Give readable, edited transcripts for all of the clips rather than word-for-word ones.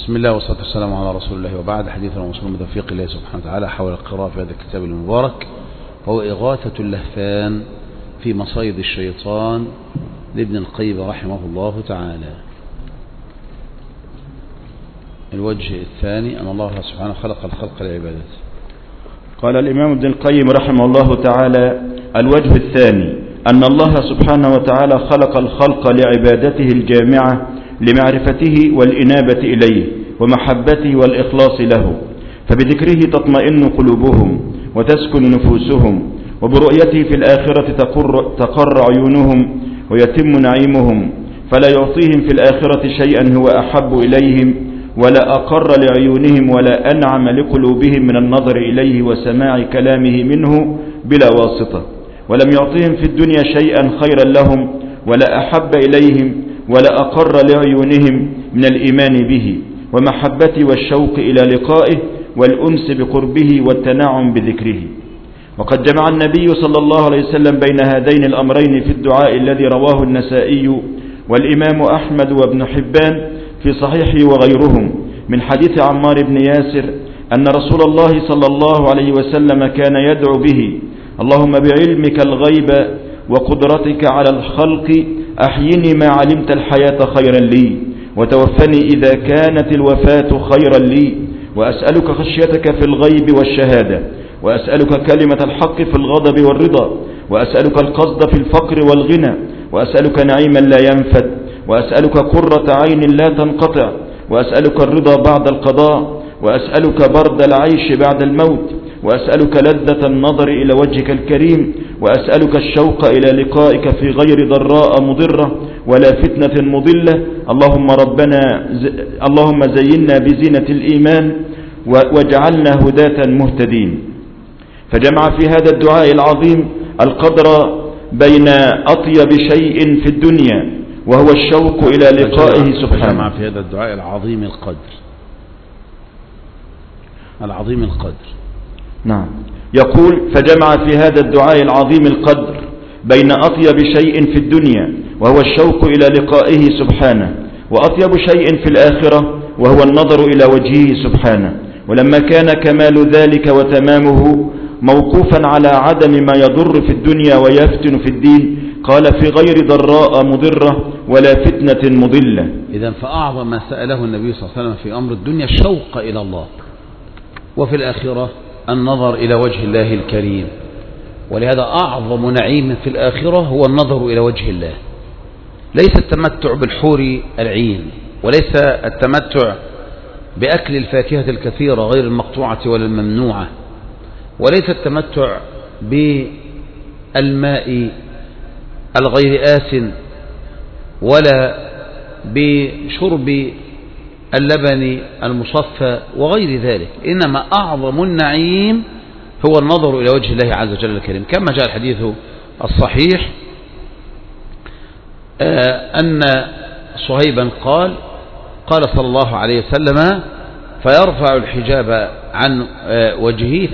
بسم الله والصلاة والسلام على رسول الله، وبعد. حديثنا ومسلم من توفيق الله سبحانه وتعالى حول القراءة في هذا الكتاب المبارك، وهو إغاثة اللهفان في مصايد الشيطان لابن القيم رحمه الله تعالى. الوجه الثاني أن الله سبحانه خلق الخلق لعبادته. قال الإمام ابن القيم رحمه الله تعالى: الوجه الثاني أن الله سبحانه وتعالى خلق الخلق لعبادته الجامعة لمعرفته والإنابة إليه ومحبته والإخلاص له، فبذكره تطمئن قلوبهم وتسكن نفوسهم، وبرؤيته في الآخرة تقر عيونهم ويتم نعيمهم، فلا يعطيهم في الآخرة شيئا هو أحب إليهم ولا أقر لعيونهم ولا أنعم لقلوبهم من النظر إليه وسماع كلامه منه بلا واسطة، ولم يعطيهم في الدنيا شيئا خيرا لهم ولا أحب إليهم ولا أقر لعيونهم من الإيمان به ومحبته والشوق إلى لقائه والأنس بقربه والتنعم بذكره. وقد جمع النبي صلى الله عليه وسلم بين هذين الأمرين في الدعاء الذي رواه النسائي والإمام أحمد وابن حبان في صحيحه وغيرهم من حديث عمار بن ياسر أن رسول الله صلى الله عليه وسلم كان يدعو به: اللهم بعلمك الغيب وقدرتك على الخلق أحيني ما علمت الحياة خيرا لي، وتوفني إذا كانت الوفاة خيرا لي، وأسألك خشيتك في الغيب والشهادة، وأسألك كلمة الحق في الغضب والرضا، وأسألك القصد في الفقر والغنى، وأسألك نعيما لا ينفد، وأسألك قرة عين لا تنقطع، وأسألك الرضا بعد القضاء، وأسألك برد العيش بعد الموت، وأسألك لذة النظر إلى وجهك الكريم، وأسألك الشوق إلى لقائك في غير ضراء مضرة ولا فتنة مضلة. اللهم زينا بزينة الإيمان واجعلنا هداة مهتدين. فجمع في هذا الدعاء العظيم القدر بين أطيب شيء في الدنيا وهو الشوق إلى لقائه سبحانه. فجمع في هذا الدعاء العظيم القدر. نعم، يقول: فجمع في هذا الدعاء العظيم القدر بين أطيب شيء في الدنيا وهو الشوق إلى لقائه سبحانه، وأطيب شيء في الآخرة وهو النظر إلى وجهه سبحانه. ولما كان كمال ذلك وتمامه موقوفا على عدم ما يضر في الدنيا ويفتن في الدين، قال: في غير ضراء مضرة ولا فتنة مضلة. إذن فأعظم ما سأله النبي صلى الله عليه وسلم في أمر الدنيا الشوق إلى الله، وفي الآخرة النظر إلى وجه الله الكريم. ولهذا أعظم نعيم في الآخرة هو النظر إلى وجه الله، ليس التمتع بالحور العين، وليس التمتع بأكل الفاكهة الكثيرة غير المقطوعة ولا الممنوعة، وليس التمتع بالماء الغير آسن، ولا بشرب اللبن المصفى وغير ذلك، إنما أعظم النعيم هو النظر إلى وجه الله عز وجل الكريم، كما جاء الحديث الصحيح أن صهيبا قال صلى الله عليه وسلم: فيرفع الحجاب عن وجهه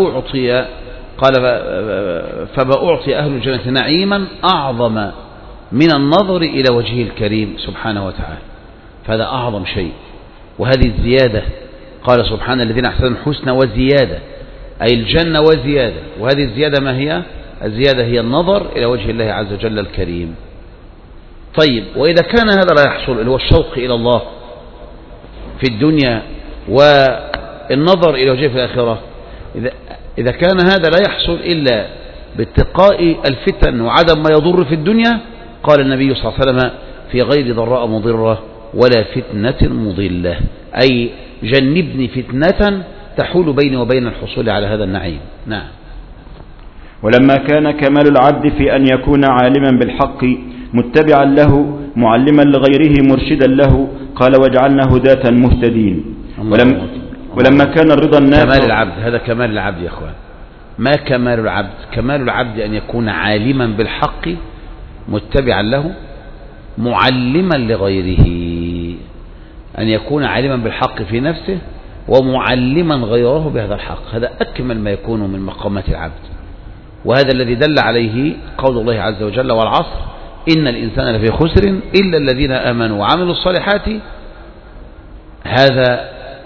فما أعطي أهل الجنة نعيما أعظم من النظر إلى وجهه الكريم سبحانه وتعالى. فهذا أعظم شيء، وهذه الزيادة. قال سبحانه: الذين أحسنوا الحسنى وزيادة، أي الجنة وزيادة. وهذه الزيادة ما هي؟ الزيادة هي النظر إلى وجه الله عز وجل الكريم. طيب، وإذا كان هذا لا يحصل، اللي هو الشوق إلى الله في الدنيا والنظر إلى وجهه في الآخرة، إذا كان هذا لا يحصل إلا باتقاء الفتن وعدم ما يضر في الدنيا، قال النبي صلى الله عليه وسلم: في غير ضراء مضرة ولا فتنة مضلة، أي جنبني فتنة تحول بيني وبين الحصول على هذا النعيم. نعم. ولما كان كمال العبد في أن يكون عالما بالحق متبعا له معلما لغيره مرشدا له، قال: واجعلنا هداة مهتدين. ولما كان الرضا النافع. كمال العبد، هذا كمال العبد يا أخوان. ما كمال العبد؟ كمال العبد أن يكون عالما بالحق متبعا له معلما لغيره، أن يكون عالما بالحق في نفسه ومعلما غيره بهذا الحق. هذا أكمل ما يكون من مقامات العبد، وهذا الذي دل عليه قول الله عز وجل: والعصر إن الإنسان لفي خسر إلا الذين آمنوا وعملوا الصالحات هذا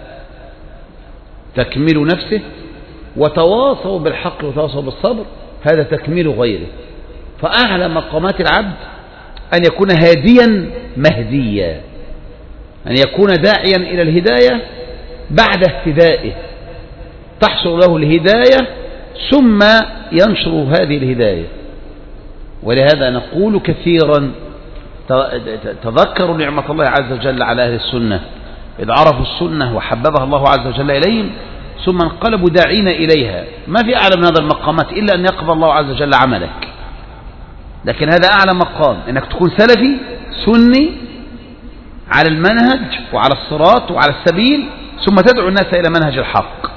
تكميل نفسه، وتواصوا بالحق وتواصوا بالصبر هذا تكميل غيره. فأعلى مقامات العبد أن يكون هاديا مهديا، أن يكون داعيا إلى الهداية بعد اهتدائه، تحصل له الهداية ثم ينشر هذه الهداية. ولهذا نقول كثيرا تذكروا نعمة الله عز وجل على أهل السنة إذ عرفوا السنة وحببها الله عز وجل إليهم ثم انقلبوا داعين إليها. ما في أعلى من هذا المقامات إلا أن يقبل الله عز وجل عملك، لكن هذا أعلى مقام، أنك تكون سلفي سني على المنهج وعلى الصراط وعلى السبيل، ثم تدعو الناس إلى منهج الحق،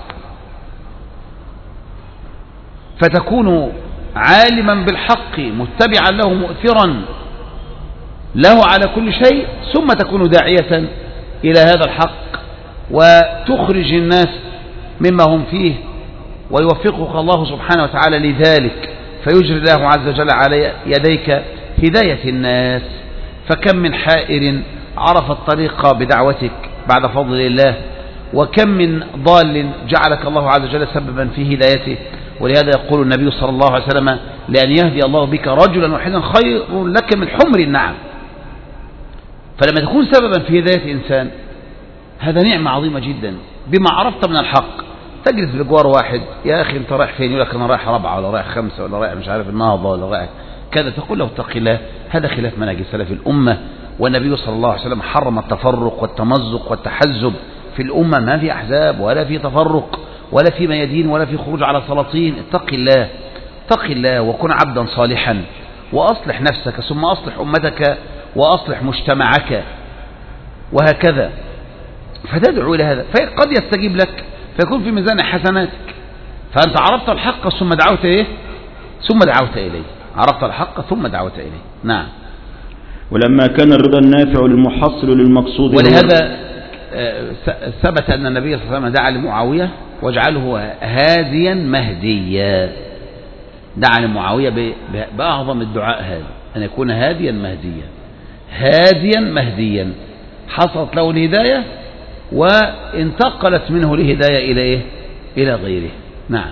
فتكون عالما بالحق متبعا له مؤثرا له على كل شيء، ثم تكون داعية إلى هذا الحق وتخرج الناس مما هم فيه، ويوفقك الله سبحانه وتعالى لذلك، فيجري الله عز وجل على يديك هداية الناس. فكم من حائر عرف الطريق بدعوتك بعد فضل الله، وكم من ضال جعلك الله عز وجل سببا في هدايته. ولهذا يقول النبي صلى الله عليه وسلم: لأن يهدي الله بك رجلا واحدا خير لك من حمر النعم. فلما تكون سببا في هداية إنسان هذا نعمة عظيمة جدا بما عرفت من الحق. تجلس بجوار واحد: يا أخي أنت رايح فين؟ يقول لك أنا رايح رابعة ولا رايح خمسة ولا رايح مش عارف النهضة ولا رايح كذا، تقول له اتق الله. هذا خلاف منهج سلف الأمة، والنبي صلى الله عليه وسلم حرم التفرق والتمزق والتحزب في الأمة. ما في أحزاب ولا في تفرق ولا في ميادين ولا في خروج على سلاطين. اتق الله، اتق الله وكن عبدا صالحا، وأصلح نفسك ثم أصلح أمتك وأصلح مجتمعك، وهكذا. فتدعو إلى هذا، فقد يستجيب لك فيكون في ميزان حسناتك. فأنت عرفت الحق ثم دعوت إيه؟ ثم دعوت إليه. عرفت الحق ثم دعوت إليه. نعم. ولما كان الرضا النافع المحصل للمقصود، ولهذا ثبت أن النبي صلى الله عليه وسلم دعا لمعاوية: واجعله هاديا مهديا. دعا لمعاوية بأعظم الدعاء هذا، أن يكون هاديا مهديا. هاديا مهديا، حصلت له الهداية وانتقلت منه الهداية إلى إيه؟ إلى غيره. نعم.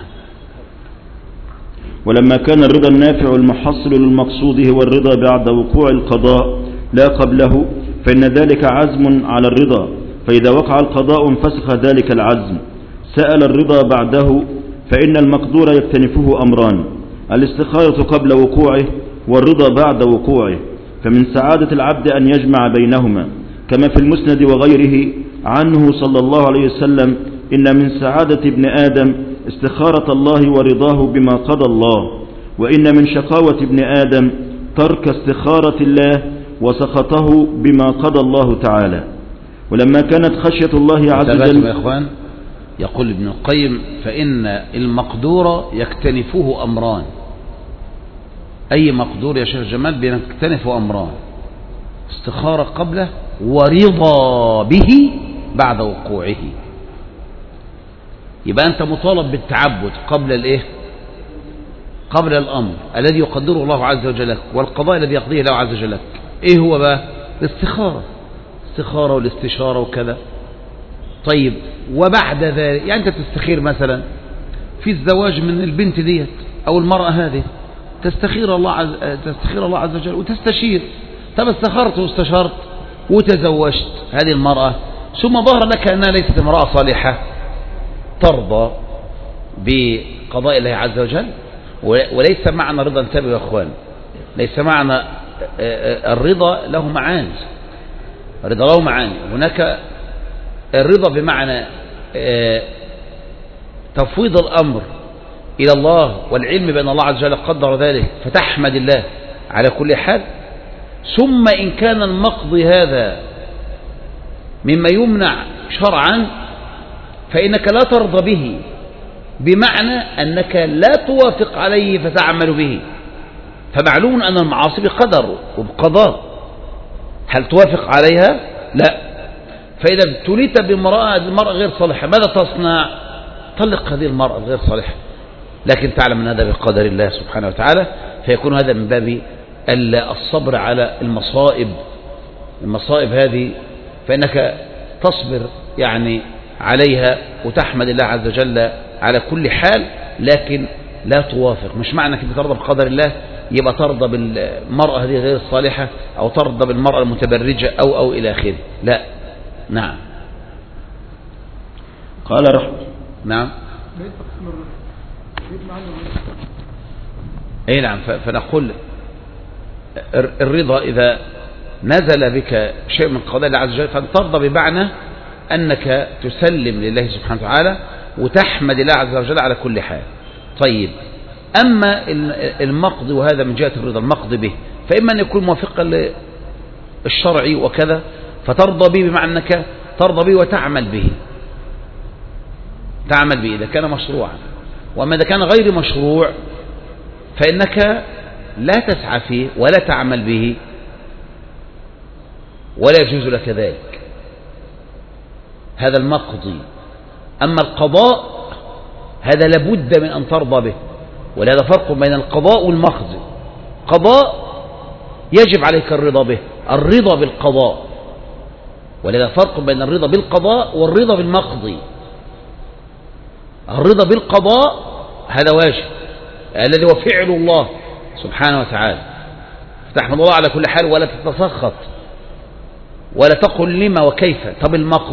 ولما كان الرضا النافع المحصل للمقصود هو الرضا بعد وقوع القضاء لا قبله، فإن ذلك عزم على الرضا، فإذا وقع القضاء انفسخ ذلك العزم. سأل الرضا بعده، فإن المقدور يكتنفه أمران: الاستخارة قبل وقوعه والرضا بعد وقوعه. فمن سعادة العبد أن يجمع بينهما، كما في المسند وغيره عنه صلى الله عليه وسلم: إن من سعادة ابن آدم استخارة الله ورضاه بما قضى الله، وإن من شقاوة ابن آدم ترك استخارة الله وسخطه بما قضى الله تعالى. ولما كانت خشية الله عز وجل، يا إخوان، يقول ابن القيم: فإن المقدور يكتنفه أمران. أي مقدور يا شيخ جمال بيكتنف أمران: استخارة قبله ورضا به بعد وقوعه. يبقى أنت مطالب بالتعبد قبل الإيه؟ قبل الأمر الذي يقدره الله عز وجل لك، والقضاء الذي يقضيه الله عز وجل لك. إيه هو بقى؟ الاستخارة، الاستخارة والاستشارة وكذا. طيب، وبعد ذلك يعني أنت تستخير مثلا في الزواج من البنت ديت أو المرأة هذه، تستخير الله عز وجل وتستشير. طب استخرت واستشرت وتزوجت هذه المرأة، ثم ظهر لك أنها ليست امرأة صالحة، ترضى بقضاء الله عز وجل. وليس معنى رضا، انتبهوا يا اخوان، ليس معنى الرضا له معاني. الرضا له معاني. هناك الرضا بمعنى تفويض الأمر إلى الله والعلم بأن الله عز وجل قدر ذلك، فتحمد الله على كل حال. ثم إن كان المقضي هذا مما يمنع شرعا فإنك لا ترضى به، بمعنى أنك لا توافق عليه فتعمل به. فمعلوم أن المعاصي بقدر وبقضاء، هل توافق عليها؟ لا. فإذا ابتليت بامرأة غير صالحة ماذا تصنع؟ طلق هذه المرأة الغير صالحة، لكن تعلم أن هذا بقدر الله سبحانه وتعالى. فيكون هذا من باب الصبر على المصائب هذه، فإنك تصبر يعني عليها وتحمد الله عز وجل على كل حال، لكن لا توافق. مش معنى كده ترضى بقدر الله يبقى ترضى بالمرأة هذه غير الصالحة أو ترضى بالمرأة المتبرجة أو إلى آخره، لا. نعم. قال نعم. أي نعم. فنقول الرضا إذا نزل بك شيء من قضاء الله عز وجل فترضى بمعنى أنك تسلم لله سبحانه وتعالى وتحمد الله عز وجل على كل حال. طيب، أما المقضي، وهذا من جهة الرضا المقضي به، فإما أن يكون موافقا للشرع وكذا فترضى به بمعنى أنك ترضى به وتعمل به، تعمل به إذا كان مشروعا. وأما إذا كان غير مشروع فإنك لا تسعى فيه ولا تعمل به ولا يجوز لك ذلك. هذا المقضي. أما القضاء هذا لابد من أن ترضى به، ولهذا فرق بين القضاء والمقضي. قضاء يجب عليك الرضا به، الرضا بالقضاء، ولهذا فرق بين الرضا بالقضاء والرضا بالمقضي. الرضا بالقضاء هذا واجب الذي هو فعل الله سبحانه وتعالى، فتحمد الله على كل حال ولا تتسخط ولا تقل لما وكيف. طب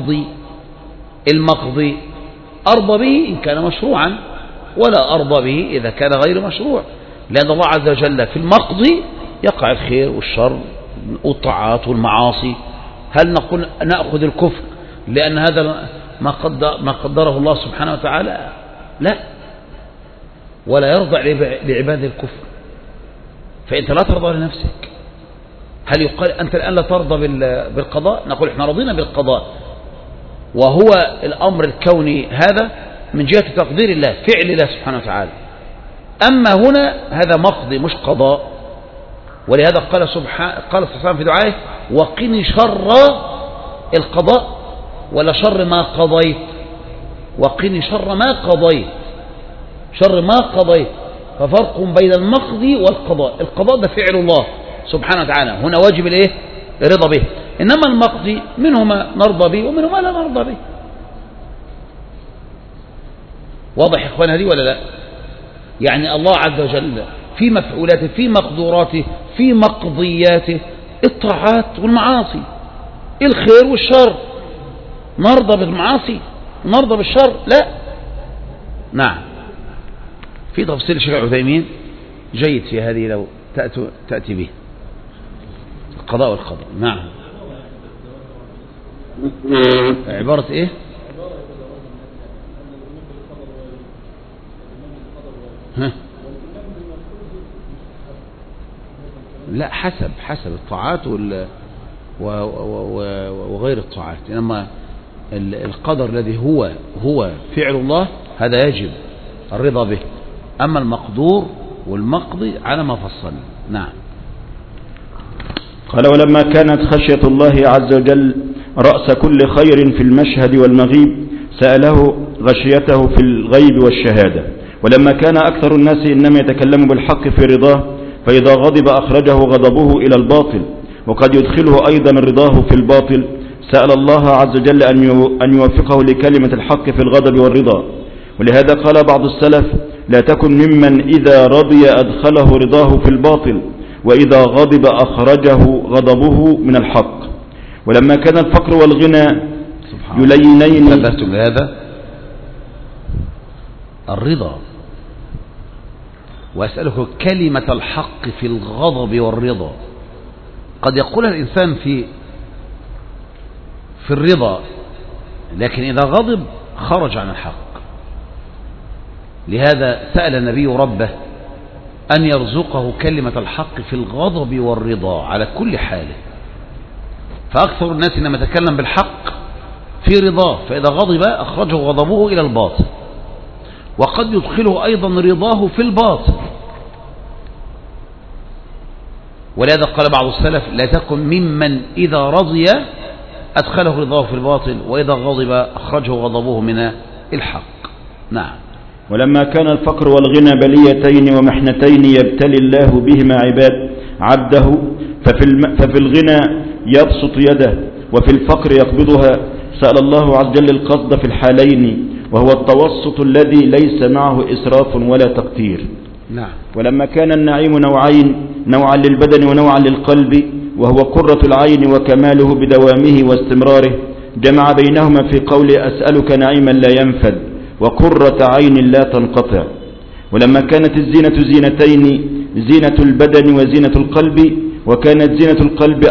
المقضي أرضى به إن كان مشروعا ولا أرضى به إذا كان غير مشروع، لأن الله عز وجل في المقضي يقع الخير والشر والطاعات والمعاصي. هل نقول نأخذ الكفر لأن هذا ما قدره الله سبحانه وتعالى؟ لا، ولا يرضى لعباد الكفر، فأنت لا ترضى لنفسك. هل يقال أنت الآن لا ترضى بالقضاء؟ نقول إحنا رضينا بالقضاء، وهو الأمر الكوني هذا من جهة تقدير الله، فعل الله سبحانه وتعالى. أما هنا هذا مقضي مش قضاء، ولهذا قال صلى الله عليه وسلم في دعائه: وقني شر القضاء ولا شر ما قضيت، وقني شر ما قضيت، شر ما قضيت. ففرق بين المقضي والقضاء. القضاء ده فعل الله سبحانه وتعالى، هنا واجب الايه؟ الرضا به. إنما المقضي منهما نرضى به ومنهما لا نرضى به. واضح يا إخوان هذه ولا لا؟ يعني الله عز وجل في مفعولاته، في مقدوراته، في مقضياته، الطاعات والمعاصي، الخير والشر. نرضى بالمعاصي نرضى بالشر؟ لا. نعم. في تفصيل الشيخ عثيمين جيد في هذه لو تأتي به، القضاء والقدر. نعم. عبارة ايه؟ ها؟ لا، حسب الطاعات وغير الطاعات. إنما القدر الذي هو فعل الله هذا يجب الرضا به. أما المقدور والمقضي على ما فصلنا. نعم. قال: ولما كانت خشية الله عز وجل رأس كل خير في المشهد والمغيب سأله غشيته في الغيب والشهادة. ولما كان أكثر الناس إنما يتكلم بالحق في رضاه، فإذا غضب أخرجه غضبه إلى الباطل، وقد يدخله أيضا رضاه في الباطل، سأل الله عز وجل أن يوفقه لكلمة الحق في الغضب والرضا. ولهذا قال بعض السلف: لا تكن ممن إذا رضي أدخله رضاه في الباطل، وإذا غضب أخرجه غضبه من الحق. ولما كان الفقر والغنى يلينين. نبهتم لهذا الرضا، وأسألك كلمة الحق في الغضب والرضا. قد يقول الإنسان في الرضا، لكن إذا غضب خرج عن الحق. لهذا سأل النبي ربه أن يرزقه كلمة الحق في الغضب والرضا على كل حاله. فأكثر الناس إنما يتكلم بالحق في رضاه، فإذا غضب أخرجه غضبه إلى الباطل، وقد يدخله أيضا رضاه في الباطل. ولهذا قال بعض السلف: لا تكن ممن إذا رضي أدخله رضاه في الباطل، وإذا غضب أخرجه غضبه من الحق. نعم. ولما كان الفقر والغنى بليتين ومحنتين يبتلي الله بهما عبده، ففي الغنى يبسط يده، وفي الفقر يقبضها، سأل الله عز وجل القصد في الحالين، وهو التوسط الذي ليس معه إسراف ولا تقتير. نعم. ولما كان النعيم نوعين، نوعا للبدن ونوعا للقلب، وهو قرة العين وكماله بدوامه واستمراره، جمع بينهما في قول أسألك نعيما لا ينفد وقرة عين لا تنقطع. ولما كانت الزينة زينتين، زينة البدن وزينة القلب، وكانت زينة القلب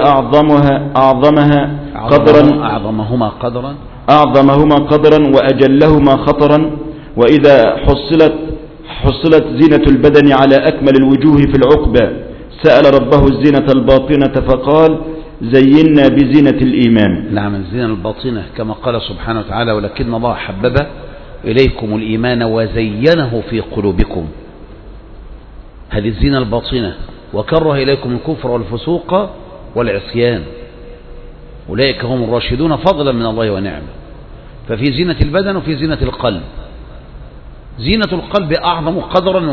أعظمهما قدرا وأجلهما خطرا. وإذا حصلت زينة البدن على أكمل الوجوه في العقبة، سأل ربه الزينة الباطنة فقال زينا بزينة الإيمان. نعم، الزينة الباطنة كما قال سبحانه وتعالى ولكن الله حبب إليكم الإيمان وزينه في قلوبكم. هذه الزينة الباطنة. وكره إليكم الكفر والفسوق والعصيان، أولئك هم الراشدون فضلا من الله ونعمه. ففي زينة البدن وفي زينة القلب. زينة القلب أعظم قدرا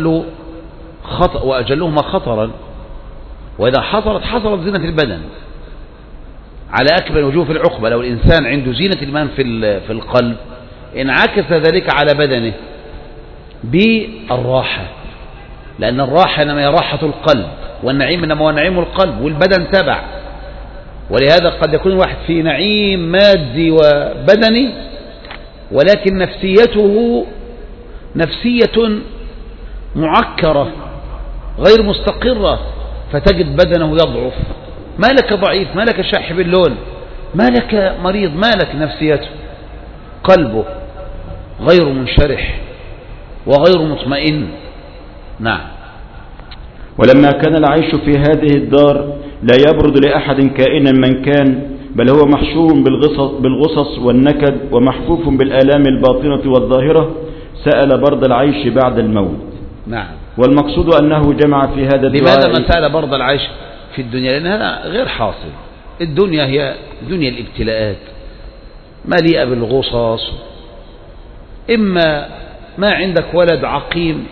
وأجلهما خطرا. وإذا حصلت زينة البدن على أكمل وجوه في العقبة، لو الإنسان عنده زينة الإيمان في القلب انعكس ذلك على بدنه بالراحة، لأن الراحة إنما هي راحة القلب، والنعيم إنما هو نعيم القلب، والبدن تبع. ولهذا قد يكون الواحد في نعيم مادي وبدني، ولكن نفسيته نفسية معكرة غير مستقرة، فتجد بدنه يضعف. ما لك ضعيف، ما لك شاحب اللون، ما لك مريض، ما لك نفسيته، قلبه غير منشرح وغير مطمئن. نعم. ولما كان العيش في هذه الدار لا يبرد لأحد كائنا من كان، بل هو محشور بالغصص والنكد ومحفوف بالآلام الباطنة والظاهرة، سأل برد العيش بعد الموت. نعم. والمقصود أنه جمع في هذا الدعاء. لماذا ما سأل برد العيش في الدنيا؟ لأن هذا غير حاصل. الدنيا هي دنيا الابتلاءات مليئة بالغصص. إما ما عندك ولد عقيم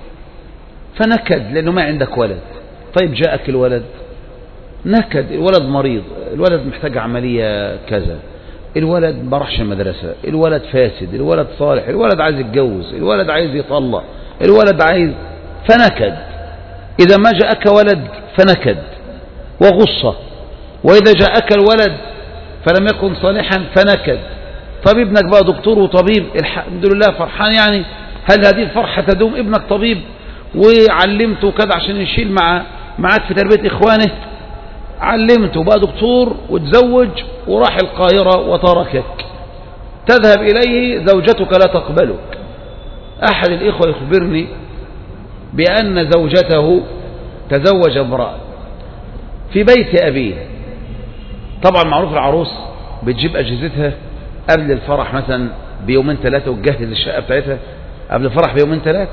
فنكد لأنه ما عندك ولد، طيب جاءك الولد نكد، الولد مريض، الولد محتاج عملية كذا، الولد ما راحش المدرسة، الولد فاسد، الولد صالح، الولد عايز يتجوز، الولد عايز يطلق، الولد عايز، فنكد. إذا ما جاءك ولد فنكد وغصة، وإذا جاءك الولد فلم يكن صالحا فنكد. طب ابنك بقى دكتور وطبيب، الحمد لله فرحان يعني، هل هذه الفرحة تدوم؟ ابنك طبيب وعلمته كذا عشان يشيل معك في تربية إخوانه، علمته بقى دكتور وتزوج وراح القاهرة وتركك، تذهب إليه زوجتك لا تقبلك. أحد الإخوة يخبرني بأن زوجته تزوج امرأة في بيت أبيه. طبعا معروف العروس بتجيب أجهزتها قبل الفرح مثلا بيومين ثلاثة، وتجهز الشقة بتاعتها قبل الفرح بيومين ثلاثة،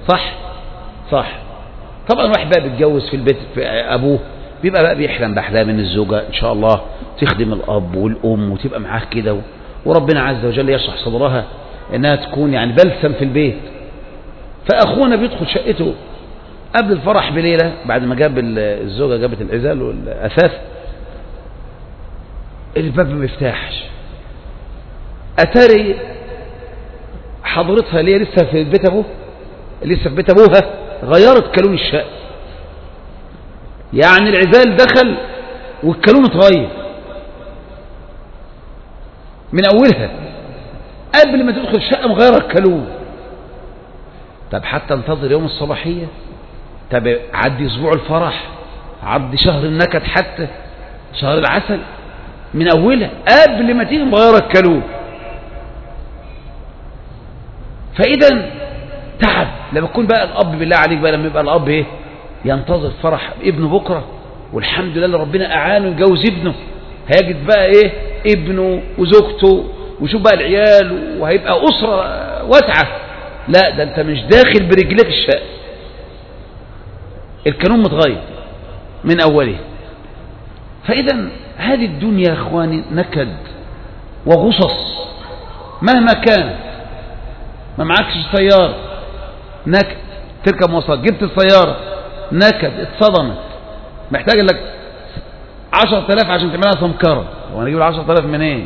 صح. طبعا واحد بقى بيتجوز في البيت في أبوه بيبقى بقى بيحلم بأحلام ان الزوجة إن شاء الله تخدم الأب والأم وتبقى معاه كده، وربنا عز وجل يشرح صدرها إنها تكون يعني بلسم في البيت. فأخونا بيدخل شقته قبل الفرح بليلة، بعد ما جاب الزوجة جابت العزال والأثاث، الباب ما بيفتحش، أتاري حضرتها اللي لسه في بيت أبوها غيرت كالون الشقة. يعني العزال دخل والكالون اتغير من أولها قبل ما تدخل الشقة مغيرة الكالون. طب حتى انتظر يوم الصباحية، طب عدي أسبوع الفرح، عدي شهر النكد، حتى شهر العسل، من أولها قبل ما تيجي مغيرة الكالون. فإذا تعب. لما يكون بقى الأب بالله عليك بقى، لما يبقى الأب إيه ينتظر فرح ابنه بكرة، والحمد لله ربنا أعانه يجوز ابنه، هيجد بقى إيه ابنه وزوجته، وشوف بقى العيال، وهيبقى أسرة واسعة. لا، ده أنت مش داخل برجلك الشقة، الكانون متغير من أوله. فإذا هذه الدنيا يا إخواني نكد وغصص مهما كان. ما معكش سيارة نكد، تركب مواصلات، جبت السيارة نكد، اتصدمت، محتاج لك 10,000 عشان تعملها سمكرة. وانا اجيب 10,000 من ايه؟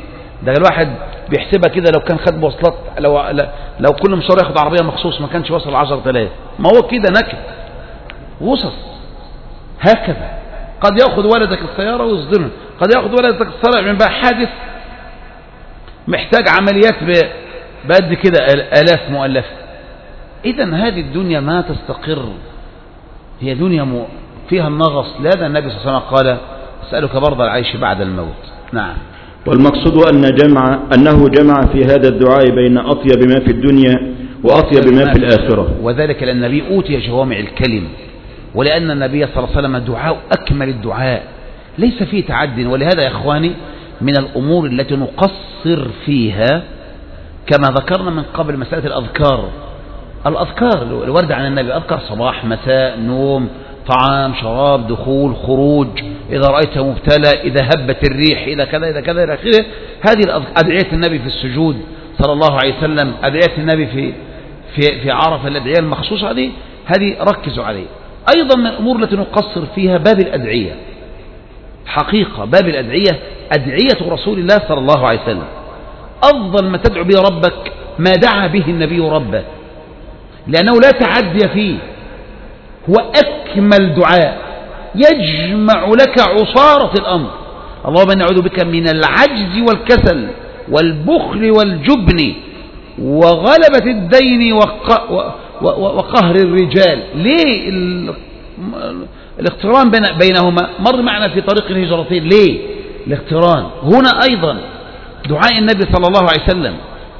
ده الواحد بيحسبها كده، لو كان خد مواصلات، لو كل مشوار ياخد عربية مخصوص ما كانش وصل 10,000. ما هو كده نكد وصص. هكذا قد يأخذ ولدك السيارة ويصدمه، قد يأخذ ولدك السيارة من بقى حادث محتاج عمليات بقد كده آلاف مؤلفة. إذن هذه الدنيا ما تستقر، هي دنيا فيها النغص. لا، النبي صلى الله عليه وسلم قال أسألك برض العيش بعد الموت. نعم. والمقصود أنه جمع في هذا الدعاء بين أطيب ما في الدنيا وأطيب ما في الآخرة، وذلك لأن النبي أوتي جوامع الكلم، ولأن النبي صلى الله عليه وسلم دعاء أكمل الدعاء ليس فيه تعد. ولهذا يا إخواني من الأمور التي نقصر فيها كما ذكرنا من قبل مسألة الأذكار الوردة عن النبي، أذكر صباح مساء نوم طعام شراب دخول خروج، إذا رأيت مبتلى، إذا هبت الريح، إذا كذا إذا كذا إلى آخره. هذه أدعية النبي في السجود صلى الله عليه وسلم، أدعية النبي في عرفة، الأدعية المخصوصة هذه ركزوا عليه. أيضا من الأمور التي نقصر فيها باب الأدعية. حقيقة باب الأدعية أدعية رسول الله صلى الله عليه وسلم. أفضل ما تدعو به ربك ما دعا به النبي ربه، لأنه لا تعدي فيه، هو أكمل دعاء يجمع لك عصارة الأمر. اللهم إني أعوذ بك من العجز والكسل والبخل والجبن وغلبة الدين وقهر الرجال. ليه الاقتران بينهما؟ مر معنا في طريق الهجرتين. ليه الاقتران هنا؟ أيضا دعاء النبي صلى الله عليه وسلم: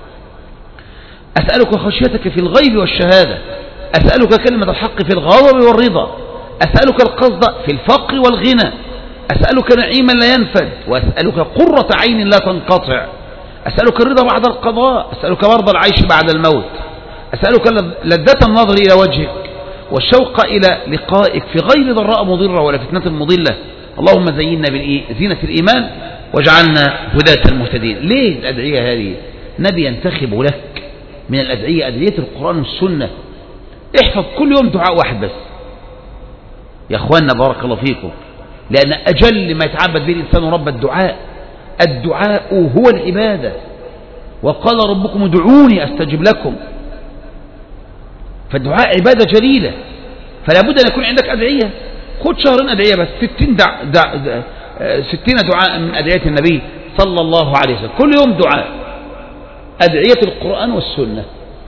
أسألك خشيتك في الغيب والشهادة، أسألك كلمة الحق في الغضب والرضا، أسألك القصد في الفقر والغنى، أسألك نعيما لا ينفد، وأسألك قرة عين لا تنقطع، أسألك الرضا بعد القضاء، أسألك برض العيش بعد الموت، أسألك لذة النظر إلى وجهك والشوق إلى لقائك في غير ضراء مضرة ولا فتنة مضلة. اللهم زينا بزينة الإيمان واجعلنا هداة المهتدين. ليه الأدعية هذه؟ نبي ينتخب لك من الأدعية أدعية القرآن والسنة. احفظ كل يوم دعاء واحد بس يا أخواننا بارك الله فيكم، لأن أجل ما يتعبد به الإنسان رب الدعاء. الدعاء هو العبادة، وقال ربكم ادعوني أستجب لكم. فالدعاء عبادة جليلة، فلا بد أن يكون عندك أدعية. خد شهرين أدعية بس، 60 دعاء من أدعية النبي صلى الله عليه وسلم، كل يوم دعاء، أدعية القرآن والسنة.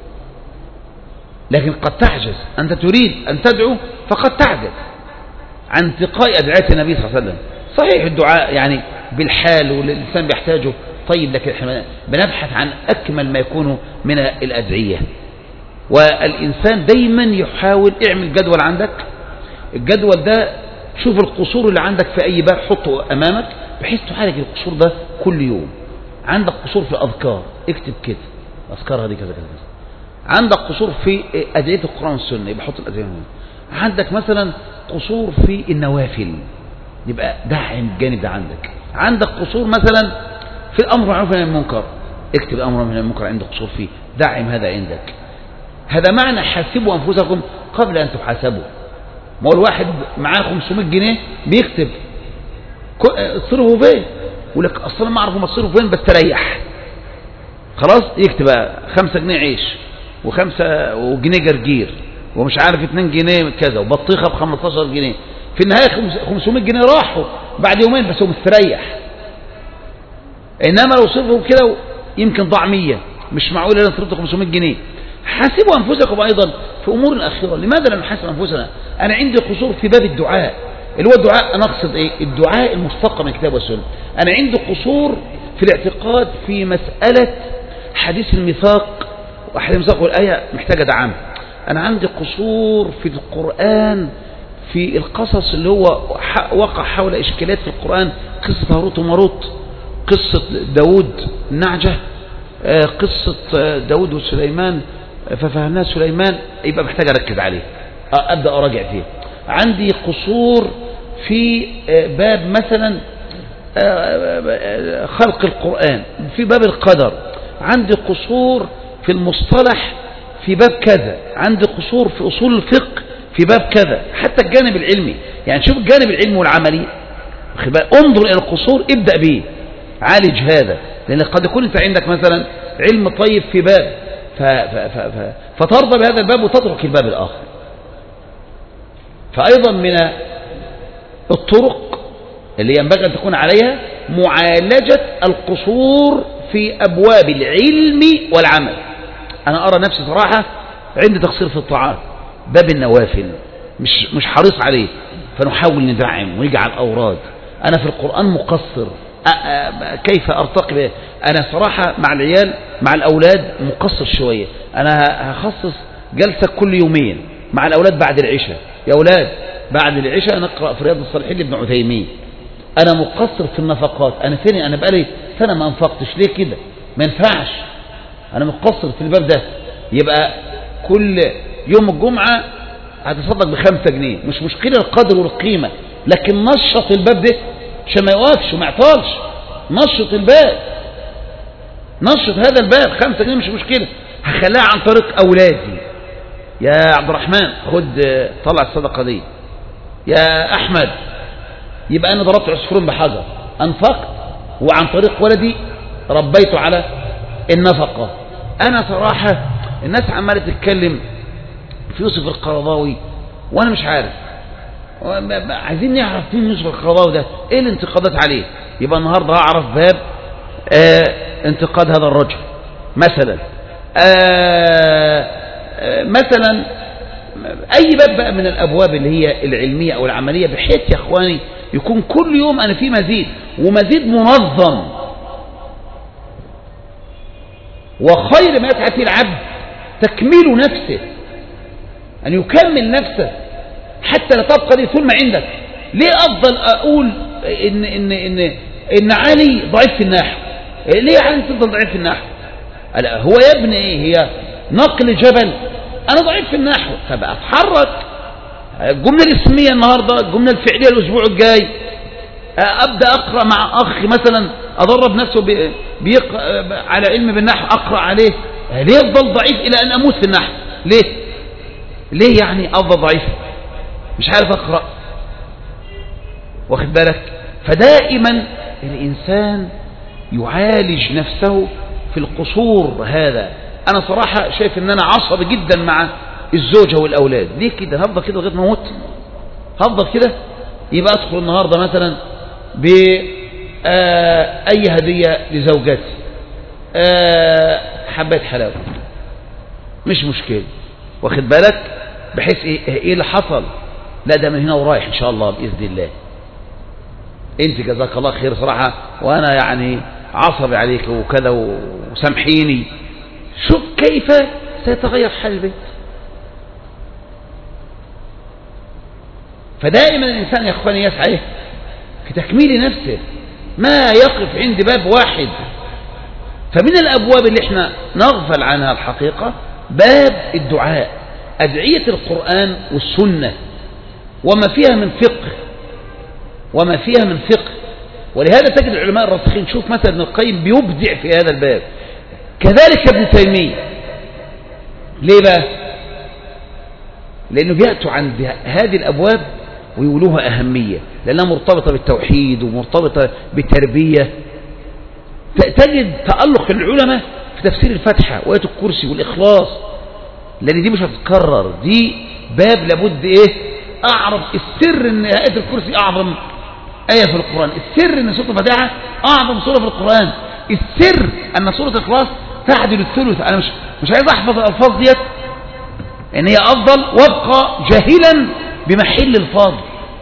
لكن قد تعجز، أنت تريد أن تدعو فقد تعجز عن انتقاء أدعية النبي صلى الله عليه وسلم. صحيح الدعاء يعني بالحال والإنسان بيحتاجه، طيب، لكن احنا بنبحث عن أكمل ما يكون من الأدعية. والإنسان دايما يحاول، اعمل جدول عندك، الجدول ده شوف القصور اللي عندك في أي باب حطه أمامك بحيث تعالج القصور ده كل يوم. عندك قصور في الأذكار، اكتب كده أذكار هذه كذا كذا كذا. عندك قصور في أدعية القرآن والسنة، يبقى حط الأدعية هنا. عندك مثلا قصور في النوافل، يبقى دعم الجانب ده عندك. عندك قصور مثلا في الأمر بالمعروف والنهي عن المنكر، اكتب الأمر بالمعروف والنهي عن المنكر عندك قصور فيه، دعم هذا عندك. هذا معنى حاسبوا أنفسكم قبل أن تحاسبوا. ما هو الواحد معاه 500 جنيه بيكتب اصرفوا فين، يقول لك أصلا ما أعرف مصرفوا فين بس تريح، خلاص يكتب 5 جنيه عيش و5 وجنيه جرجير ومش عارف 2 جنيه كذا وبطيخة ب15 جنيه. في النهاية 500 جنيه راحوا بعد يومين بس هو مستريح. إنما لو صرفوا كده يمكن ضاع 100، مش معقول أنا صرفت 500 جنيه. حاسبوا أنفسكم أيضا في أمور الأخيرة. لماذا لا نحاسب أنفسنا؟ أنا عندي قصور في باب الدعاء، اللي هو الدعاء، أنا أقصد إيه؟ الدعاء المشتق من الكتاب والسنة. أنا عندي قصور في الاعتقاد في مسألة حديث الميثاق، وحديث الميثاق والآية محتاجة دعم. أنا عندي قصور في القرآن في القصص اللي هو وقع حول إشكالات في القرآن، قصة هاروت وماروت، قصة داود النعجة، قصة داود وسليمان ففهمناه سليمان، يبقى محتاج أركز عليه، أبدأ أراجع فيه. عندي قصور في باب مثلا خلق القرآن، في باب القدر. عندي قصور في المصطلح في باب كذا، عندي قصور في أصول الفقه في باب كذا. حتى الجانب العلمي، يعني شوف الجانب العلمي والعملي، انظر إلى القصور، ابدأ به، عالج هذا. لأن قد يكون أنت عندك مثلا علم طيب في باب فترضى بهذا الباب وتترك الباب الآخر. فأيضا من الطرق اللي ينبغي أن تكون عليها معالجة القصور في أبواب العلم والعمل. أنا أرى نفسي صراحة عندي تقصير في الطاعات، باب النوافل مش حريص عليه، فنحاول ندعم ونجعل أوراد. أنا في القرآن مقصر، كيف أرتقي به؟ أنا صراحة مع العيال مع الأولاد مقصر شوية. أنا هخصص جلسة كل يومين مع الأولاد بعد العشاء. يا أولاد بعد العشاء نقرأ في رياض الصالحين لابن عثيمين. أنا مقصر في النفقات، أنا فيني؟ أنا بقالي سنة ما أنفقتش، ليه كده؟ ما ينفعش، أنا مقصر في الباب ده. يبقى كل يوم الجمعة هتصدق ب5 جنيه، مش مشكلة القدر والقيمة، لكن نشط الباب ده عشان ما يوقفش وما يعطلش. نشط الباب، نشط هذا الباب. 5 جنيه مش مشكلة، هخليها عن طريق أولادي. يا عبد الرحمن خد طلع الصدقة دي، يا أحمد. يبقى أنا ضربت عصفورين بحجر، أنفقت وعن طريق ولدي ربيته على النفقة. أنا صراحة الناس عمالة تتكلم في يوسف القرضاوي وأنا مش عارف، عايزين نعرف مين يوسف القرضاوي ده، إيه الانتقادات عليه. يبقى النهاردة أعرف باب انتقاد هذا الرجل مثلا. مثلا أي باب بقى من الأبواب اللي هي العلمية أو العملية، بحيث يا أخواني يكون كل يوم أنا في مزيد، ومزيد منظم. وخير ما يسعى فيه العبد تكميل نفسه، أن يكمل نفسه حتى لا تبقى دي ثم عندك. ليه أفضل أقول إن علي ضعيف في النحو؟ ليه علي تفضل ضعيف في النحو؟ هو يا ابني إيه؟ هي نقل جبل؟ أنا ضعيف في النحو، فبقى أتحرك. الجملة الاسمية النهاردة، الجملة الفعلية الأسبوع الجاي، أبدأ أقرأ مع أخ مثلا أدرب نفسه على علم بالنحو، أقرأ عليه. ليه أفضل ضعيف إلى أن أموت في النحو؟ ليه يعني أفضل ضعيف؟ مش عارف أقرأ، واخد بالك؟ فدائما الإنسان يعالج نفسه في القصور هذا. أنا صراحة شايف أن أنا عصبي جدا مع الزوجة والأولاد. ليه كده؟ هفضل كده لغاية ما أموت؟ هفضل كده؟ يبقى أدخل النهاردة مثلا بأي هدية لزوجتي، حبات حلاوة، مش مشكلة، واخد بالك؟ بحيث إيه اللي حصل؟ لا ده من هنا ورايح إن شاء الله بإذن الله. أنت جزاك الله خير صراحة، وأنا يعني عصبي عليك وكذا وسامحيني. شوف كيف سيتغير حال البيت. فدائما الإنسان يا أخواني يسعى في تكميل نفسه، ما يقف عند باب واحد. فمن الأبواب اللي احنا نغفل عنها الحقيقة باب الدعاء، أدعية القرآن والسنة وما فيها من فقه. ولهذا تجد العلماء الراسخين، شوف مثلا ابن القيم بيبدع في هذا الباب، كذلك ابن تيمية. ليه بقى؟ لأنه بيأتوا عند هذه الأبواب ويولوها أهمية، لأنها مرتبطة بالتوحيد ومرتبطة بالتربية. تجد تألق العلماء في تفسير الفاتحة وآية الكرسي والإخلاص، لأن دي مش هتتكرر، دي باب لابد أعرف السر أن آية الكرسي أعظم آية في القرآن، السر أن سورة الفاتحة أعظم سورة في القرآن، السر أن سورة الإخلاص تعدل الثلث. أنا مش عايز أحفظ الألفاظ ديت ان هي افضل وابقى جاهلا بمحل الفاظ.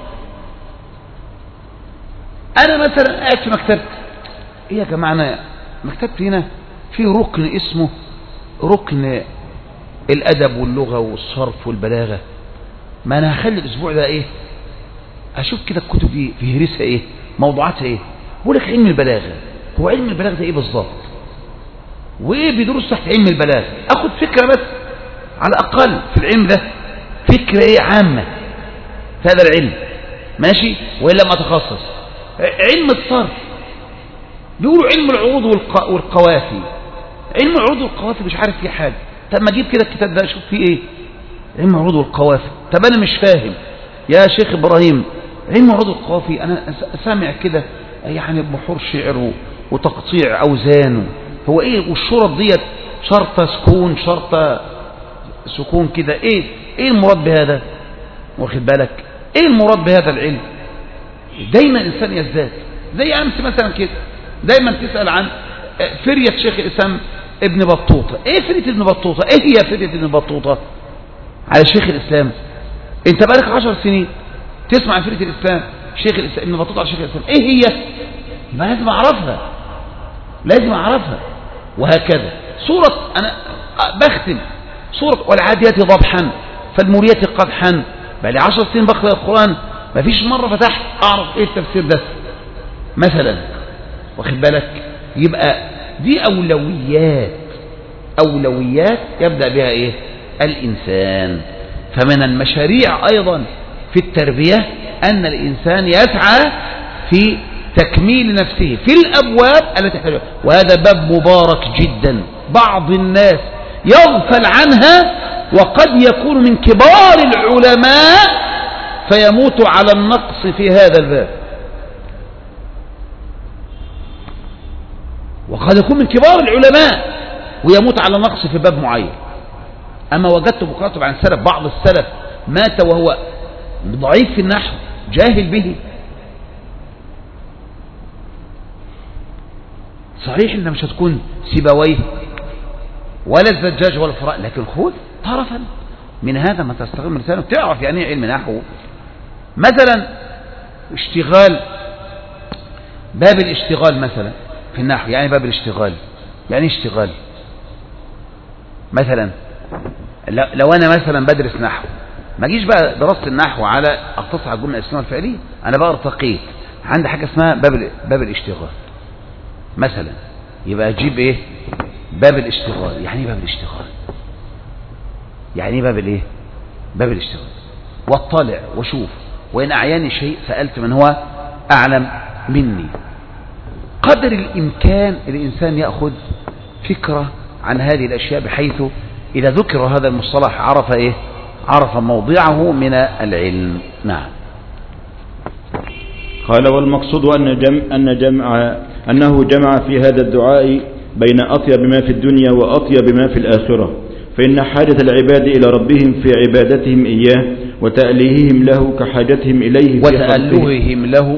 انا مثلا قاعد في مكتبتي، ايه يا جماعه، مكتبتي هنا في ركن اسمه ركن الادب واللغه والصرف والبلاغه. ما انا هخلي الاسبوع ده اشوف كده الكتب دي فهرسها موضوعاتها بقول لك علم البلاغه. هو علم البلاغه ده بالظبط؟ وايه بيدرس تحت علم البلاغه؟ اخد فكره بس على الأقل في العلم ده، فكرة عامة في هذا العلم، ماشي، وإلا ما تخصص. علم الصرف بيقولوا علم العروض والقوافي. علم العروض والقوافي مش عارف فيه حاجة. طب ما اجيب كده الكتاب ده اشوف فيه علم العروض والقوافي. طب أنا مش فاهم يا شيخ إبراهيم علم العروض والقوافي. أنا سامع كده يعني بحور شعر وتقطيع أوزانه. هو إيه؟ والشرط ديت شرطة سكون، شرطة سكون كده. إيه المراد بهذا؟ واخد بالك؟ إيه المراد بهذا العلم؟ دايما الإنسان يزداد. زي أمس مثلا كده، دايما تسأل عن فرية شيخ الإسلام ابن بطوطة. إيه فرية ابن بطوطة؟ إيه هي فرية ابن بطوطة على شيخ الإسلام؟ أنت بقالك 10 سنين تسمع فرية الإسلام شيخ الإسلام ابن بطوطة على شيخ الإسلام. إيه هي؟ ما لازم أعرفها، لازم أعرفها. وهكذا صورة، أنا بختم صورة والعاديات ضبحا فالموريات قدحا. بقالي 10 سنين بقرأ القرآن، ما فيش مرة فتحت أعرف إيه التفسير ده مثلا. واخد بالك؟ يبقى دي أولويات يبدأ بها إيه؟ الإنسان. فمن المشاريع أيضا في التربية أن الإنسان يسعى في تكميل نفسه في الأبواب التي تحتاجها. وهذا باب مبارك جدا، بعض الناس يغفل عنها وقد يكون من كبار العلماء فيموت على النقص في هذا الباب، وقد يكون من كبار العلماء ويموت على نقص في باب معين. أما وجدت بكاتب عن سلف، بعض السلف مات وهو ضعيف في النحو جاهل به. صحيح إن مش هتكون سيبويه ولا الزجاج ولا الفراء، لكن خذ طرفا من هذا ما تستغل من لسانه، تعرف يعني ايه علم نحو. مثلا اشتغال، باب الاشتغال مثلا في النحو. يعني باب الاشتغال يعني اشتغال مثلا. لو انا مثلا بدرس نحو، ما اجيش بقى دراسة النحو على اقتصر على الجملة الاسمية والفعلية. انا بقى ارتقيت عندي حاجة اسمها باب الاشتغال مثلا. يبقى اجيب ايه؟ باب الاشتغال. يعني ايه باب الاشتغال؟ يعني ايه باب الايه؟ باب الاشتغال. واطلع واشوف، وان اعياني شيء سألت من هو اعلم مني. قدر الامكان الانسان يأخذ فكرة عن هذه الاشياء، بحيث اذا ذكر هذا المصطلح عرف ايه؟ عرف موضعه من العلم. نعم. قال: والمقصود أنه جمع في هذا الدعاء بين أطيب ما في الدنيا وأطيب ما في الآخرة، فإن حاجة العباد إلى ربهم في عبادتهم إياه وتأليههم له كحاجتهم إليه في وتألههم له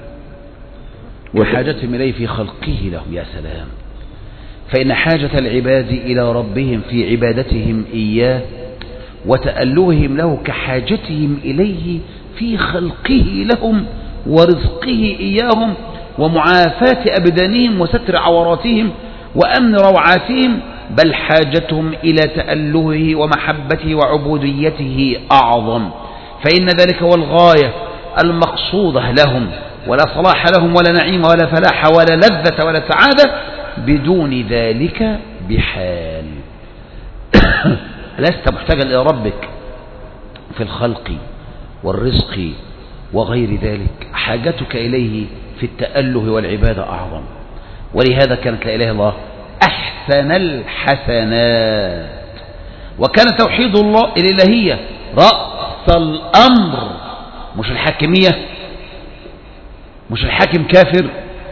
وحاجتهم إليه في خلقه له. يا سلام. فإن حاجة العباد إلى ربهم في عبادتهم إياه وتألههم له كحاجتهم إليه في خلقه لهم ورزقه إياهم ومعافاة أبدانهم وستر عوراتهم وأمن روعاتهم، بل حاجتهم إلى تألهه ومحبته وعبوديته أعظم، فإن ذلك هو الغاية المقصودة لهم، ولا صلاح لهم ولا نعيم ولا فلاح ولا لذة ولا سعادة بدون ذلك بحال. لست محتاجا إلى ربك في الخلق والرزق وغير ذلك، حاجتك إليه في التأله والعبادة أعظم. ولهذا كانت لا إله إلا الله أحسن الحسنات، وكان توحيد الله الإلهية رأس الأمر، مش الحاكمية، مش الحاكم كافر.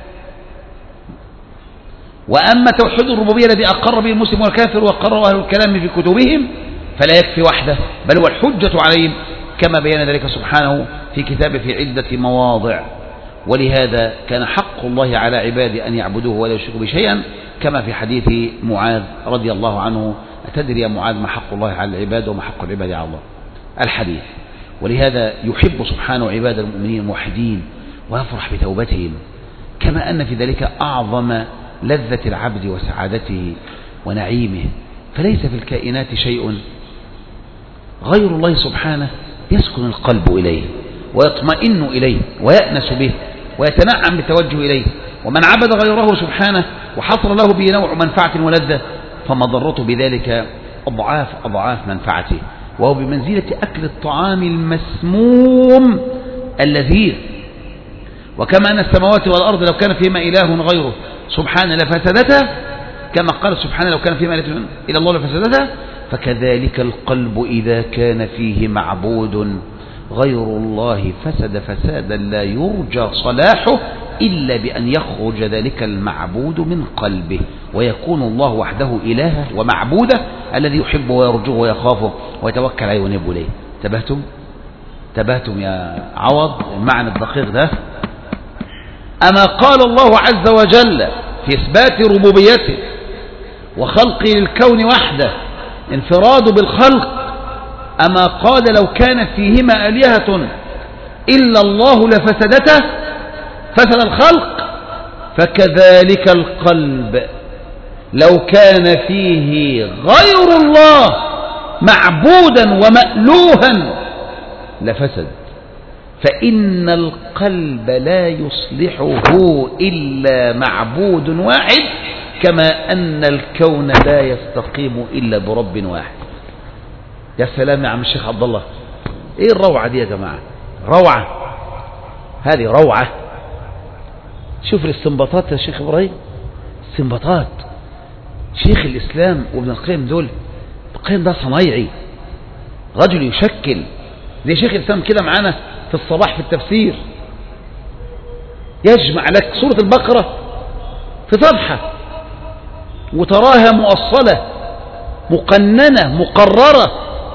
وأما توحيد الربوبية الذي أقر به المسلم والكافر وقرره أهل الكلام في كتبهم فلا يكفي وحده، بل هو الحجة عليهم، كما بيان ذلك سبحانه في كتابه في عدة مواضع. ولهذا كان حق الله على عباده أن يعبدوه ولا يشركوا به شيئا، كما في حديث معاذ رضي الله عنه: أتدري يا معاذ ما حق الله على العباد وما حق العباد على الله؟ الحديث. ولهذا يحب سبحانه عباد المؤمنين الموحدين ويفرح بتوبتهم، كما أن في ذلك أعظم لذة العبد وسعادته ونعيمه. فليس في الكائنات شيء غير الله سبحانه يسكن القلب إليه ويطمئن إليه ويأنس به ويتنعم بالتوجه إليه. ومن عبد غيره سبحانه وحصل له به نوع منفعة ولذة فمضرته بذلك أضعاف منفعته، وهو بمنزلة أكل الطعام المسموم اللذيذ. وكما أن السماوات والأرض لو كان فيما إله غيره سبحانه لفسدته، كما قال سبحانه: لو كان فيما إله إلا الله لفسدته، فكذلك القلب إذا كان فيه معبود غير الله فسد فسادا لا يرجى صلاحه إلا بأن يخرج ذلك المعبود من قلبه ويكون الله وحده إلهه ومعبوده الذي يحبه ويرجوه ويخافه ويتوكل عليه وينيب إليه. تبهتم يا عوض المعنى الدقيق ده. أما قال الله عز وجل في إثبات ربوبيته وخلقه للكون وحده انفراده بالخلق، أما قال لو كان فيهما آلهة إلا الله لفسدته فسد الخلق، فكذلك القلب لو كان فيه غير الله معبودا ومألوها لفسد، فإن القلب لا يصلحه إلا معبود واحد، كما أن الكون لا يستقيم إلا برب واحد. يا سلام يا عم الشيخ عبد الله، ايه الروعة دي يا جماعة؟ روعة، هذه روعة. شوف الاستنباطات يا شيخ إبراهيم، استنباطات شيخ الإسلام وابن القيم دول. القيم ده صنايعي، رجل يشكل زي شيخ الإسلام كده معانا في الصباح في التفسير، يجمع لك سورة البقرة في صفحة وتراها مؤصلة مقننة مقررة.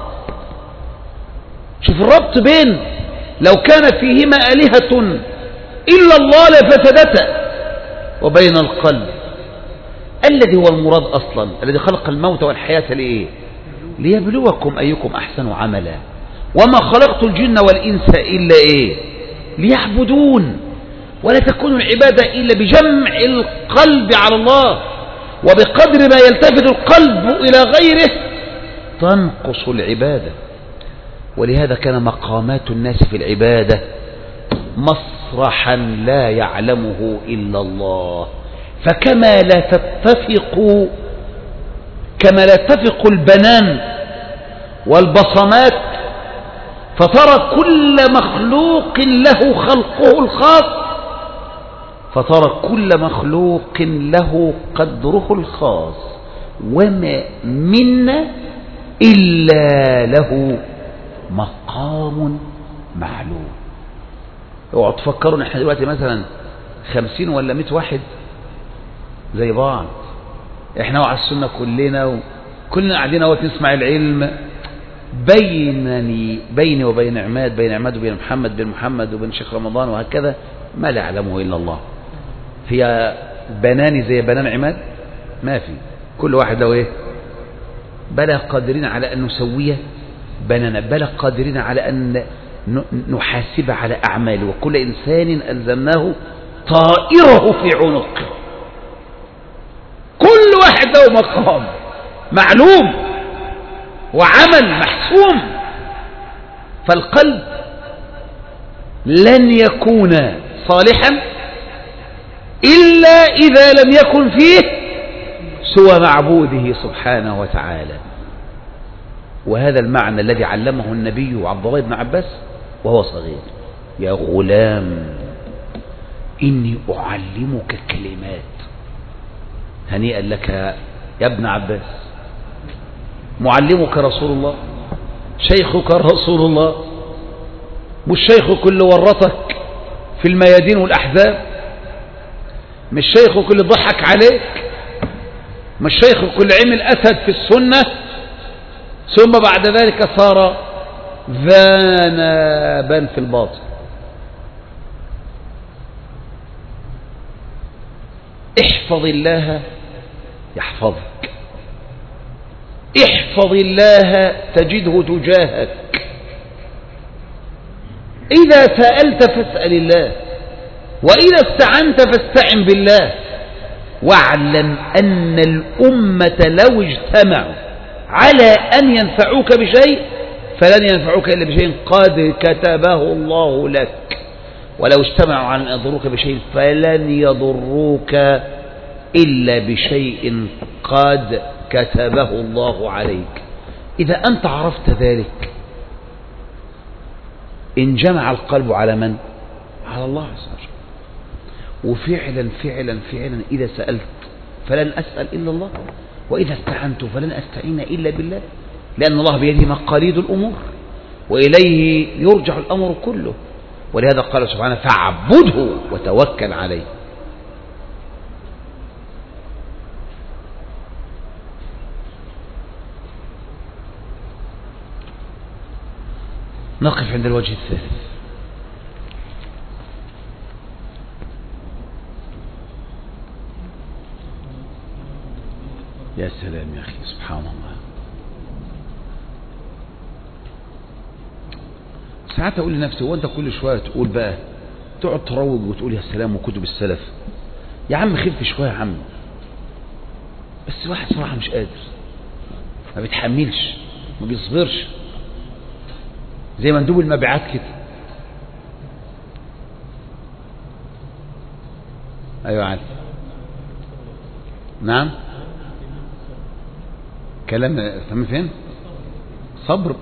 شوف الربط بين لو كان فيهما آلهة إلا الله لفسدتا وبين القلب الذي هو المراد أصلا، الذي خلق الموت والحياة لإيه؟ ليبلوكم أيكم أحسن عملا، وما خلقت الجن والإنس إلا إيه؟ ليعبدون. ولا تكون العبادة إلا بجمع القلب على الله، وبقدر ما يلتفت القلب إلى غيره تنقص العبادة. ولهذا كان مقامات الناس في العبادة مسرحا لا يعلمه إلا الله. فكما لا تتفق البنان والبصمات، فترى كل مخلوق له خلقه الخاص، فترى كل مخلوق له قدره الخاص، وما منا إلا له مقام معلوم. اوعوا تفكروا ان احنا دلوقتي مثلا 50 ولا 100 واحد زي بعض، احنا وعلى السنة كلنا قاعدين اهوت نسمع العلم. بيني وبين عماد، بين عماد وبين محمد، بين محمد وبين شيخ رمضان، وهكذا ما لا يعلمه إلا الله. في بناني زي بنان عماد ما في، كل واحد له ايه؟ بلا قادرين على أن نسويه بنانا، بلا قادرين على أن نحاسب على أعماله، وكل إنسان ألزمناه طائره في عنقه. كل واحد له مقام معلوم وعمل محسوم. فالقلب لن يكون صالحا إلا إذا لم يكن فيه سوى معبوده سبحانه وتعالى. وهذا المعنى الذي علمه النبي عبد الله بن عباس وهو صغير: يا غلام إني أعلمك كلمات. هنيئا لك يا ابن عباس، معلمك رسول الله، شيخك رسول الله، مش شيخك اللي ورطك في الميادين والأحزاب، مش شيخك اللي ضحك عليك، مش شيخك اللي عمل أسد في السنة ثم بعد ذلك صار ذنبا في الباطل. احفظ الله يحفظك، احفظ الله تجده تجاهك. إذا سألت فاسأل الله، وإذا استعنت فاستعن بالله. واعلم أن الأمة لو اجتمعوا على أن ينفعوك بشيء فلن ينفعوك إلا بشيء قد كتبه الله لك، ولو اجتمعوا على أن يضروك بشيء فلن يضروك إلا بشيء قد كتبه الله عليك. إذا أنت عرفت ذلك انجمع القلب على من؟ على الله عز وجل. وفعلا فعلا فعلا إذا سألت فلن أسأل إلا الله، وإذا استعنت فلن أستعين إلا بالله، لأن الله بيده مقاليد الأمور، وإليه يرجع الأمر كله. ولهذا قال سبحانه فاعبده وتوكل عليه. نقف عند الوجه الثالث. يا سلام يا أخي، سبحان الله. ساعات أقول لنفسي هو أنت كل شوية تقول بقى تقعد تروج وتقول يا سلام وكتب السلف، يا عم خف شوية يا عم. بس واحد صراحة مش قادر، ما بيتحملش، ما بيصبرش، زي مندوب المبيعات كده. أيوة عارف. نعم كلام تمام. فين صبر؟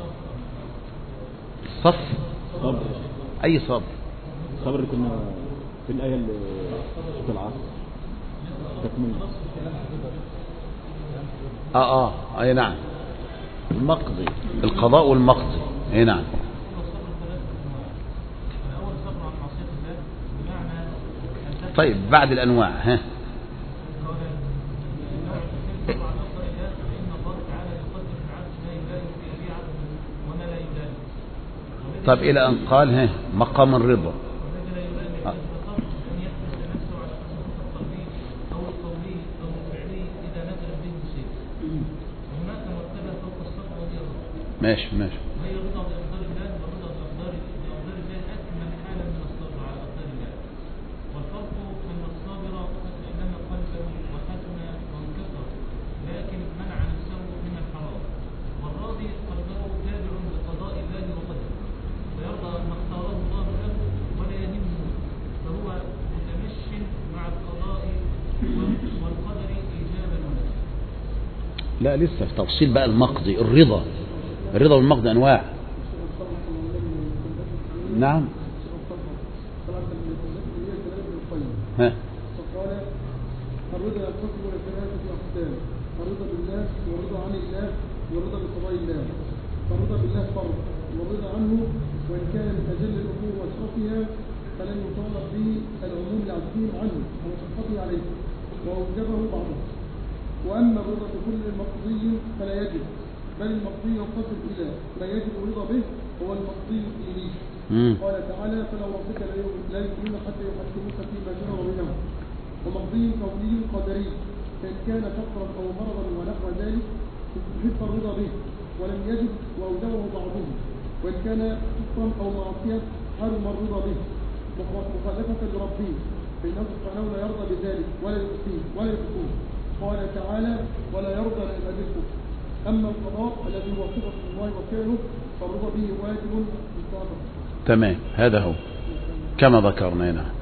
صف صبر. أي صبر؟ صبر كنا في الآية اللي في العصر تكمل. أي نعم، المقضي، القضاء والمقضي. أي نعم. طيب بعد الأنواع ها. طيب إلى أن قال ها مقام الرضا. ماشي ماشي. لا لسه في تفصيل بقى المقضي. الرضا والمقضي أنواع. نعم. ها. فقال الرضا ينقسم إلى ثلاثة أقسام: الرضا بالله، والرضا عن الله، والرضا بقضاء الله. فالرضا بالله فرض، والرضا عنه وإن كان من أجل الأمور وأشرفها فلن يطالب به العموم العزيم عنه ومشقته عليه وأوجبه بعضه. وأما الرضا بكل مقضي فلا يجب، بل المقضي ينقسم إلى ما يجب الرضا به هو المقضي الديني. قال تعالى فلا ربك لا يؤمنون حتى يحكموك فيما شرع بينهم. ومقضي كوني قدري فإن كان فقرا أو مرضا ونحو ذلك استحق الرضا به ولم يجب وأوجبه بعضهم. وإن كان كفرا أو معصية حرم الرضا به مخالفة لربه فإنه سبحانه لا يرضى بذلك ولا يحكمه. قال تعالى ولا يرضى لعباده الكفر. أما القضاء الذي هو صفة الله وفعله فالرضا به واجب بالطاعة. تمام، هذا هو كما ذكرنا هنا.